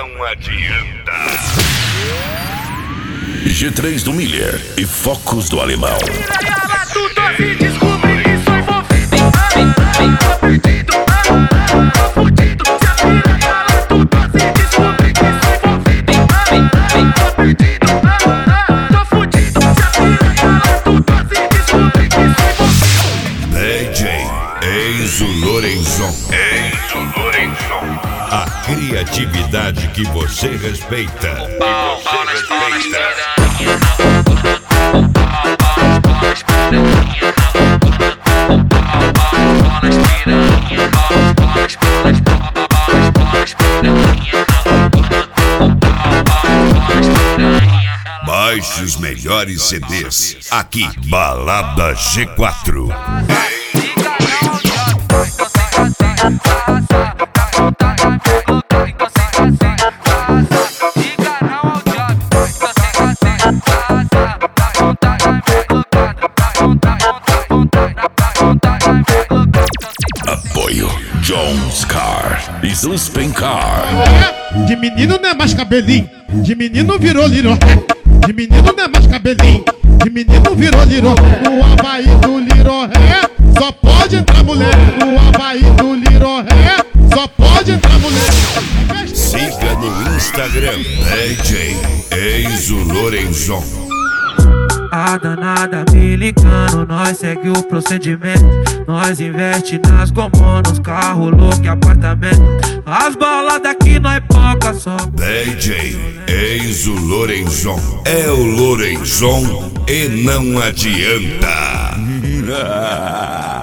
não adianta. G3 do Miller e Focos do Alemão. DJ Enzo Lorenzon. A criatividade que você respeita. Baixe os melhores CDs aqui, Balada G4. Apoio Jones Car e Suspen Car. De menino não é mais cabelinho, de menino virou liró. De menino não é mais cabelinho, de menino virou liró. No Havaí do liró-ré, só pode entrar mulher. No Havaí do liró-ré, só pode entrar mulher. Siga no Instagram, DJ Enzo Lorenzon. A danada me ligando, nós segue o procedimento. Nós investe nas gomos, nos carros, louco e apartamento. As baladas aqui nós poca só. DJ Enzo Lorenzon. É o Lorenzon e não adianta.